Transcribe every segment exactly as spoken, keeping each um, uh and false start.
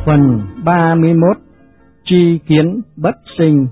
Phần ba mươi mốt. Tri kiến bất sinh.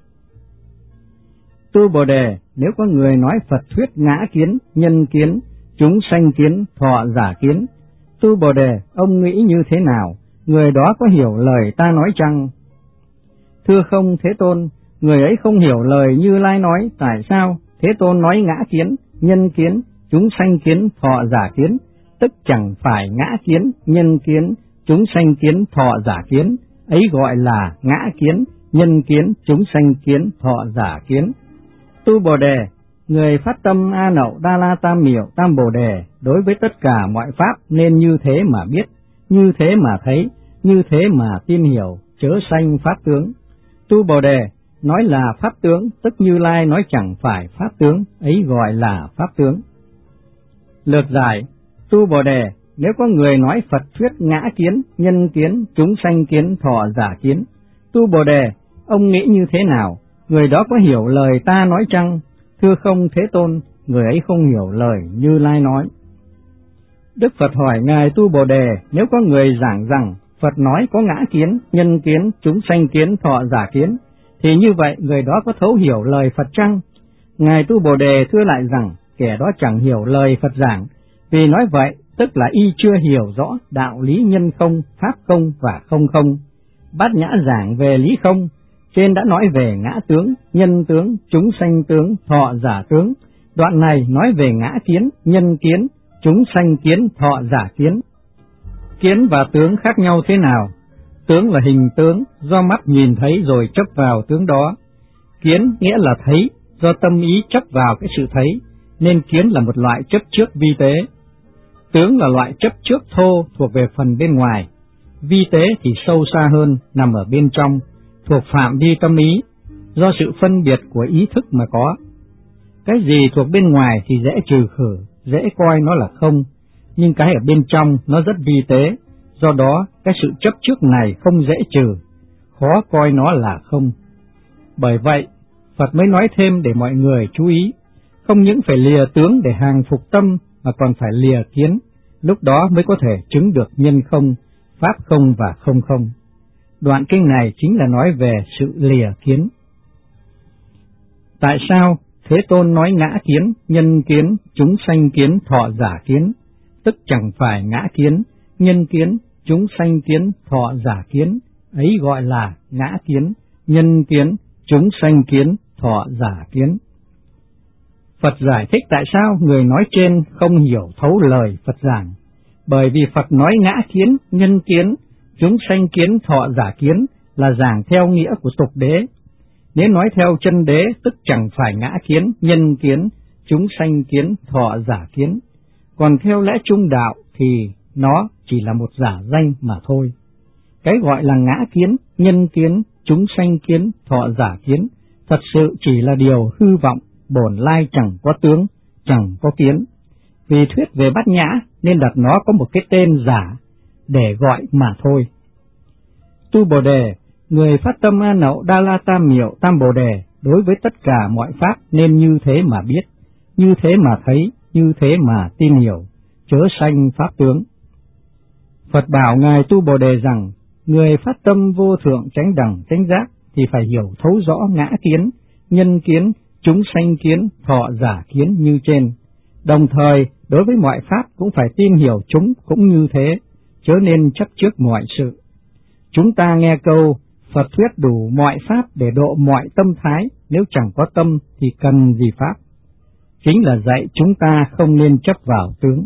Tu Bồ Đề, nếu có người nói Phật thuyết ngã kiến, nhân kiến, chúng sanh kiến, thọ giả kiến, Tu Bồ Đề, ông nghĩ như thế nào? Người đó có hiểu lời ta nói chăng? Thưa không Thế Tôn, người ấy không hiểu lời Như Lai nói. Tại sao? Thế Tôn nói ngã kiến, nhân kiến, chúng sanh kiến, thọ giả kiến, tức chẳng phải ngã kiến, nhân kiến, chúng sanh kiến, thọ giả kiến, ấy gọi là ngã kiến, nhân kiến, chúng sanh kiến, thọ giả kiến. Tu Bồ Đề, người phát tâm A Nậu Đa La Tam Miểu Tam Bồ Đề, đối với tất cả mọi pháp nên như thế mà biết, như thế mà thấy, như thế mà tin hiểu, chớ sanh pháp tướng. Tu Bồ Đề, nói là pháp tướng, tức Như Lai nói chẳng phải pháp tướng, ấy gọi là pháp tướng. Lược giải. Tu Bồ Đề, nếu có người nói Phật thuyết ngã kiến, nhân kiến, chúng sanh kiến, thọ giả kiến, Tu Bồ Đề, ông nghĩ như thế nào? Người đó có hiểu lời ta nói chăng? Thưa không Thế Tôn, người ấy không hiểu lời Như Lai nói. Đức Phật hỏi Ngài Tu Bồ Đề, nếu có người giảng rằng Phật nói có ngã kiến, nhân kiến, chúng sanh kiến, thọ giả kiến, thì như vậy người đó có thấu hiểu lời Phật chăng? Ngài Tu Bồ Đề thưa lại rằng, kẻ đó chẳng hiểu lời Phật giảng, vì nói vậy tức là y chưa hiểu rõ đạo lý nhân không, pháp không và không không. Bát Nhã giảng về lý không, trên đã nói về ngã tướng, nhân tướng, chúng sanh tướng, thọ giả tướng. Đoạn này nói về ngã kiến, nhân kiến, chúng sanh kiến, thọ giả kiến. Kiến và tướng khác nhau thế nào? Tướng là hình tướng, do mắt nhìn thấy rồi chấp vào tướng đó. Kiến nghĩa là thấy, do tâm ý chấp vào cái sự thấy, nên kiến là một loại chấp trước vi tế. Tướng là loại chấp trước thô thuộc về phần bên ngoài, vi tế thì sâu xa hơn, nằm ở bên trong, thuộc phạm vi tâm ý, do sự phân biệt của ý thức mà có. Cái gì thuộc bên ngoài thì dễ trừ khử, dễ coi nó là không, nhưng cái ở bên trong nó rất vi tế, do đó cái sự chấp trước này không dễ trừ, khó coi nó là không. Bởi vậy, Phật mới nói thêm để mọi người chú ý, không những phải lìa tướng để hàng phục tâm, mà còn phải lìa kiến, lúc đó mới có thể chứng được nhân không, pháp không và không không. Đoạn kinh này chính là nói về sự lìa kiến. Tại sao Thế Tôn nói ngã kiến, nhân kiến, chúng sanh kiến, thọ giả kiến, tức chẳng phải ngã kiến, nhân kiến, chúng sanh kiến, thọ giả kiến, ấy gọi là ngã kiến, nhân kiến, chúng sanh kiến, thọ giả kiến. Phật giải thích tại sao người nói trên không hiểu thấu lời Phật giảng. Bởi vì Phật nói ngã kiến, nhân kiến, chúng sanh kiến, thọ giả kiến là giảng theo nghĩa của tục đế. Nếu nói theo chân đế tức chẳng phải ngã kiến, nhân kiến, chúng sanh kiến, thọ giả kiến. Còn theo lẽ trung đạo thì nó chỉ là một giả danh mà thôi. Cái gọi là ngã kiến, nhân kiến, chúng sanh kiến, thọ giả kiến thật sự chỉ là điều hư vọng, bổn lai chẳng có tướng, chẳng có kiến. Vì thuyết về Bát Nhã nên đặt nó có một cái tên giả để gọi mà thôi. Tu Bồ Đề, người phát tâm A Nậu Đa La Tam Miểu Tam Bồ Đề, đối với tất cả mọi pháp nên như thế mà biết, như thế mà thấy, như thế mà tin hiểu, chớ sanh pháp tướng. Phật bảo Ngài Tu Bồ Đề rằng, người phát tâm vô thượng chánh đẳng chánh giác thì phải hiểu thấu rõ ngã kiến, nhân kiến, chúng sanh kiến, thọ giả kiến như trên. Đồng thời, đối với mọi pháp cũng phải tin hiểu chúng cũng như thế, chớ nên chấp trước mọi sự. Chúng ta nghe câu, Phật thuyết đủ mọi pháp để độ mọi tâm thái, nếu chẳng có tâm thì cần gì pháp? Chính là dạy chúng ta không nên chấp vào tướng.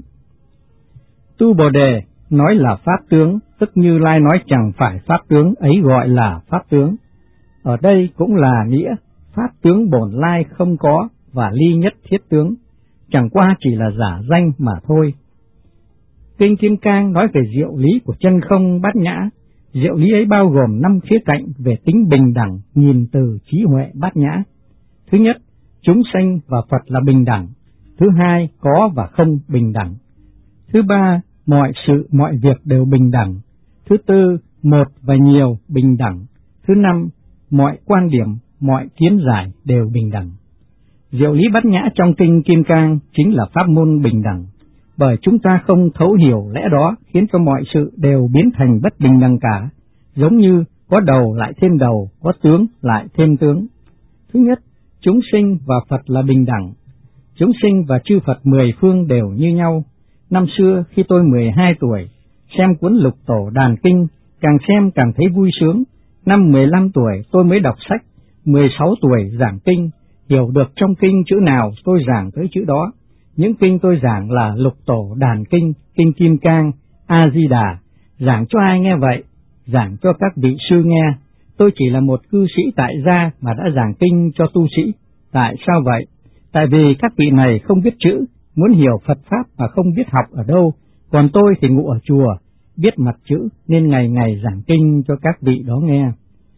Tu Bồ Đề nói là pháp tướng, tức Như Lai nói chẳng phải pháp tướng, ấy gọi là pháp tướng. Ở đây cũng là nghĩa pháp tướng bổn lai không có và ly nhất thiết tướng, chẳng qua chỉ là giả danh mà thôi. Kinh Kim Cang nói về diệu lý của chân không bát nhã. Diệu lý ấy bao gồm năm khía cạnh về tính bình đẳng nhìn từ trí huệ bát nhã. Thứ nhất, chúng sanh và Phật là bình đẳng. Thứ hai, có và không bình đẳng. Thứ ba, mọi sự mọi việc đều bình đẳng. Thứ tư, một và nhiều bình đẳng. Thứ năm, mọi quan điểm, mọi kiến giải đều bình đẳng. Diệu lý bát nhã trong kinh Kim Cang chính là pháp môn bình đẳng. bởi chúng ta không thấu hiểu lẽ đó khiến cho mọi sự đều biến thành bất bình đẳng cả, giống như có đầu lại thêm đầu, có tướng lại thêm tướng. Thứ nhất, chúng sinh và Phật là bình đẳng. Chúng sinh và chư Phật mười phương đều như nhau. Năm xưa khi tôi mười hai tuổi, xem cuốn Lục Tổ Đàn Kinh, càng xem càng thấy vui sướng. Năm mười lăm tuổi tôi mới đọc sách, mười sáu tuổi giảng kinh, hiểu được trong kinh chữ nào tôi giảng tới chữ đó. Những kinh tôi giảng là Lục Tổ Đàn Kinh, Kinh Kim Cang, A Di Đà. Giảng cho ai nghe vậy? Giảng cho các vị sư nghe. Tôi chỉ là một cư sĩ tại gia mà đã giảng kinh cho tu sĩ. Tại sao vậy? Tại vì các vị này không biết chữ, muốn hiểu Phật Pháp mà không biết học ở đâu, còn tôi thì ngụ ở chùa, biết mặt chữ nên ngày ngày giảng kinh cho các vị đó nghe.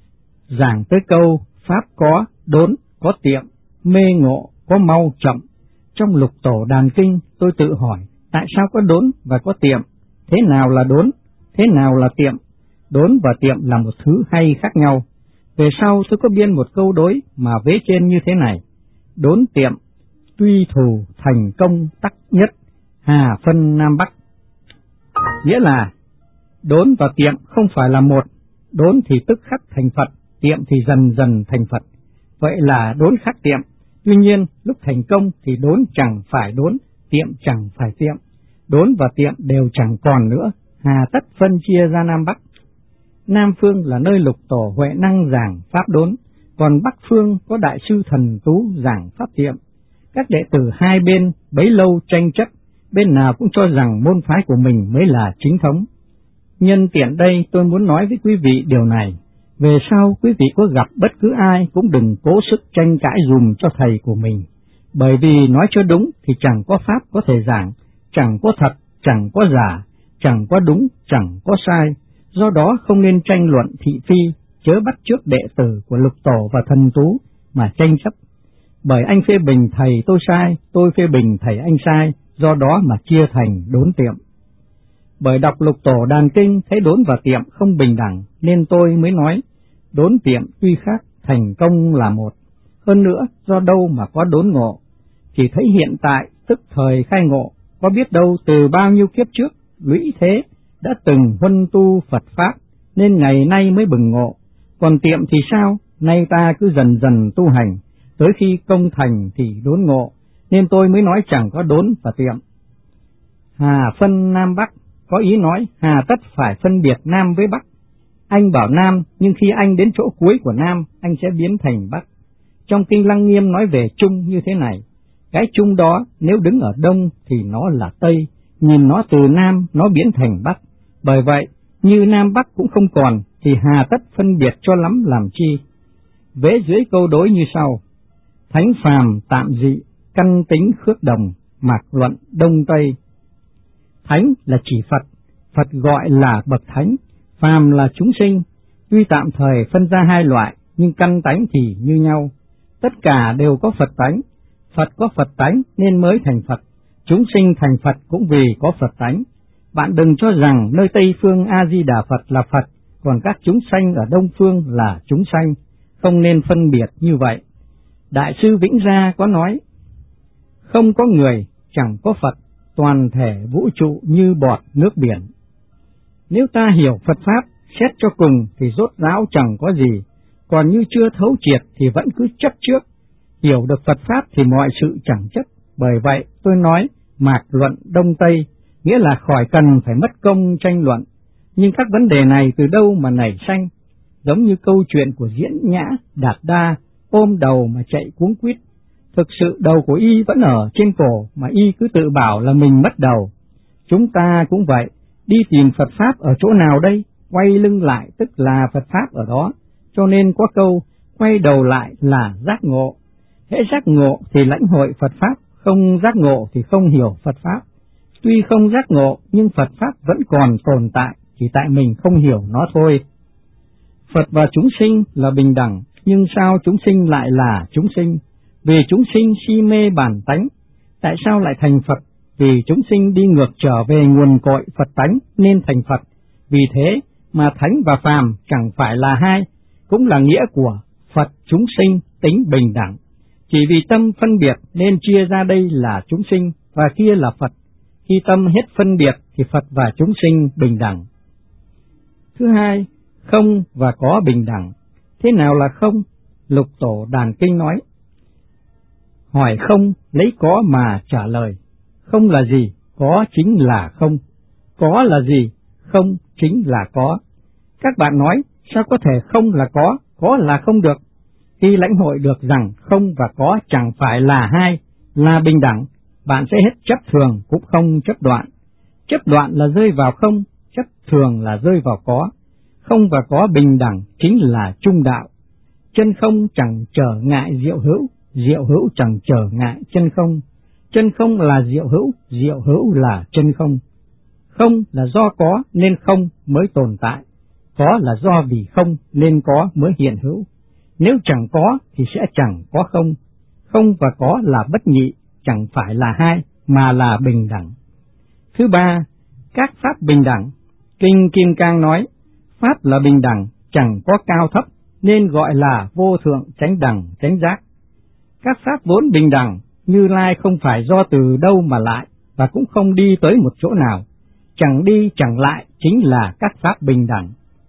Giảng tới câu Pháp có, đốn, có tiệm, mê ngộ, có mau, chậm. Trong Lục Tổ Đàn Kinh tôi tự hỏi, tại sao có đốn và có tiệm? Thế nào là đốn? Thế nào là tiệm? Đốn và tiệm là một thứ hay khác nhau. Về sau tôi có biên một câu đối mà vế trên như thế này: đốn tiệm, tuy thù thành công tắc nhất, hà phân Nam Bắc. Nghĩa là đốn và tiệm không phải là một, đốn thì tức khắc thành Phật, tiệm thì dần dần thành Phật. Vậy là đốn khác tiệm. Tuy nhiên, lúc thành công thì đốn chẳng phải đốn, tiệm chẳng phải tiệm. Đốn và tiệm đều chẳng còn nữa, hà tất phân chia ra Nam Bắc. Nam phương là nơi Lục Tổ Huệ Năng giảng Pháp đốn, còn Bắc phương có Đại sư Thần Tú giảng Pháp tiệm. Các đệ tử hai bên bấy lâu tranh chấp, bên nào cũng cho rằng môn phái của mình mới là chính thống. Nhân tiện đây tôi muốn nói với quý vị điều này. Về sau quý vị có gặp bất cứ ai cũng đừng cố sức tranh cãi dùm cho thầy của mình, bởi vì nói cho đúng thì chẳng có pháp có thể giảng, chẳng có thật, chẳng có giả, chẳng có đúng, chẳng có sai. Do đó không nên tranh luận thị phi, chớ bắt chước đệ tử của Lục Tổ và Thần Tú mà tranh chấp. Bởi anh phê bình thầy tôi sai, tôi phê bình thầy anh sai, do đó mà chia thành đốn tiệm. Bởi đọc Lục Tổ Đàn Kinh thấy đốn và tiệm không bình đẳng, nên tôi mới nói đốn tiệm tuy khác, thành công là một. Hơn nữa, do đâu mà có đốn ngộ? Chỉ thấy hiện tại, tức thời khai ngộ, có biết đâu từ bao nhiêu kiếp trước, lũy thế, đã từng huân tu Phật Pháp, nên ngày nay mới bừng ngộ. Còn tiệm thì sao? Nay ta cứ dần dần tu hành, tới khi công thành thì đốn ngộ, nên tôi mới nói chẳng có đốn và tiệm. Hà phân Nam Bắc, có ý nói hà tất phải phân biệt Nam với Bắc. Anh bảo Nam, nhưng khi anh đến chỗ cuối của Nam, anh sẽ biến thành Bắc. Trong Kinh Lăng Nghiêm nói về Trung như thế này: cái Trung đó nếu đứng ở Đông thì nó là Tây, nhìn nó từ Nam nó biến thành Bắc. Bởi vậy, như Nam Bắc cũng không còn, thì hà tất phân biệt cho lắm làm chi. Vế dưới câu đối như sau: thánh phàm tạm dị, căn tính khước đồng, mạc luận Đông Tây. Thánh là chỉ Phật, Phật gọi là bậc thánh, phàm là chúng sinh, tuy tạm thời phân ra hai loại, nhưng căn tánh thì như nhau. Tất cả đều có Phật tánh, Phật có Phật tánh nên mới thành Phật, chúng sinh thành Phật cũng vì có Phật tánh. Bạn đừng cho rằng nơi Tây phương A Di Đà Phật là Phật, còn các chúng sanh ở Đông phương là chúng sanh, không nên phân biệt như vậy. Đại sư Vĩnh Gia có nói: không có người, chẳng có Phật, toàn thể vũ trụ như bọt nước biển. Nếu ta hiểu Phật Pháp, xét cho cùng thì rốt ráo chẳng có gì, còn như chưa thấu triệt thì vẫn cứ chấp trước. Hiểu được Phật Pháp thì mọi sự chẳng chấp. Bởi vậy tôi nói mạc luận Đông Tây, nghĩa là khỏi cần phải mất công tranh luận. Nhưng các vấn đề này từ đâu mà nảy sanh? Giống như câu chuyện của Diễn Nhã, Đạt Đa, ôm đầu mà chạy cuống quýt. Thực sự đầu của y vẫn ở trên cổ mà y cứ tự bảo là mình mất đầu. Chúng ta cũng vậy, đi tìm Phật Pháp ở chỗ nào đây? Quay lưng lại tức là Phật Pháp ở đó. Cho nên có câu, quay đầu lại là giác ngộ. Hễ giác ngộ thì lãnh hội Phật Pháp, không giác ngộ thì không hiểu Phật Pháp. Tuy không giác ngộ nhưng Phật Pháp vẫn còn tồn tại, chỉ tại mình không hiểu nó thôi. Phật và chúng sinh là bình đẳng, nhưng sao chúng sinh lại là chúng sinh? Vì chúng sinh si mê bản tánh. Tại sao lại thành Phật? Vì chúng sinh đi ngược trở về nguồn cội Phật tánh nên thành Phật. Vì thế mà thánh và phàm chẳng phải là hai, cũng là nghĩa của Phật chúng sinh tính bình đẳng. Chỉ vì tâm phân biệt nên chia ra đây là chúng sinh và kia là Phật. Khi tâm hết phân biệt thì Phật và chúng sinh bình đẳng. Thứ hai, không và có bình đẳng. Thế nào là không? Lục Tổ Đàn Kinh nói. Hỏi không, lấy có mà trả lời. Không là gì? Có chính là không. Có là gì? Không chính là có. Các bạn nói, sao có thể không là có, có là không được? Khi lãnh hội được rằng không và có chẳng phải là hai, là bình đẳng, bạn sẽ hết chấp thường cũng không chấp đoạn. Chấp đoạn là rơi vào không, chấp thường là rơi vào có. Không và có bình đẳng chính là trung đạo. Chân không chẳng trở ngại diệu hữu, diệu hữu chẳng trở ngại chân không. Chân không là diệu hữu, diệu hữu là chân không. Không là do có nên không mới tồn tại. Có là do vì không nên có mới hiện hữu. Nếu chẳng có thì sẽ chẳng có không. Không và có là bất nhị, chẳng phải là hai, mà là bình đẳng. Thứ ba, các pháp bình đẳng. Kinh Kim Cang nói, pháp là bình đẳng, chẳng có cao thấp, nên gọi là vô thượng chánh đẳng chánh giác. Các pháp vốn bình đẳng, Như Lai không phải do từ đâu mà lại, và cũng không đi tới một chỗ nào. Chẳng đi chẳng lại chính là các pháp bình đẳng.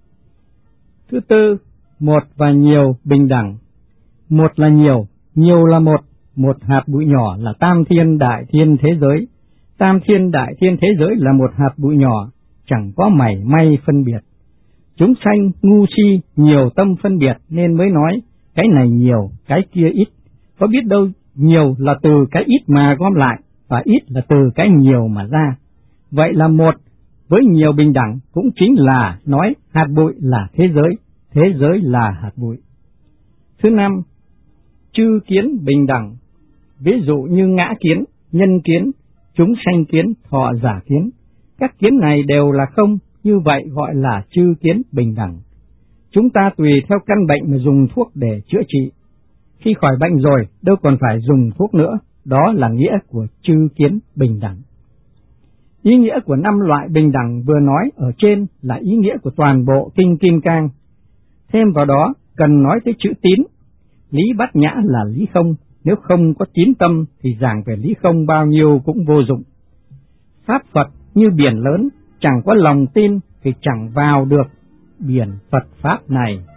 Thứ tư, một và nhiều bình đẳng. Một là nhiều, nhiều là một, một hạt bụi nhỏ là tam thiên đại thiên thế giới. Tam thiên đại thiên thế giới là một hạt bụi nhỏ, chẳng có mảy may phân biệt. Chúng sanh ngu si nhiều tâm phân biệt nên mới nói cái này nhiều, cái kia ít. Có biết đâu nhiều là từ cái ít mà gom lại, và ít là từ cái nhiều mà ra. Vậy là một với nhiều bình đẳng cũng chính là nói hạt bụi là thế giới, thế giới là hạt bụi. Thứ năm, chư kiến bình đẳng. Ví dụ như ngã kiến, nhân kiến, chúng sanh kiến, thọ giả kiến. Các kiến này đều là không, như vậy gọi là chư kiến bình đẳng. Chúng ta tùy theo căn bệnh mà dùng thuốc để chữa trị. Khi khỏi bệnh rồi, đâu còn phải dùng thuốc nữa, đó là nghĩa của chư kiến bình đẳng. Ý nghĩa của năm loại bình đẳng vừa nói ở trên là ý nghĩa của toàn bộ Kinh Kim Cang. Thêm vào đó, cần nói tới chữ tín. Lý Bát Nhã là lý không, nếu không có tín tâm thì giảng về lý không bao nhiêu cũng vô dụng. Pháp Phật như biển lớn, chẳng có lòng tin thì chẳng vào được biển Phật Pháp này.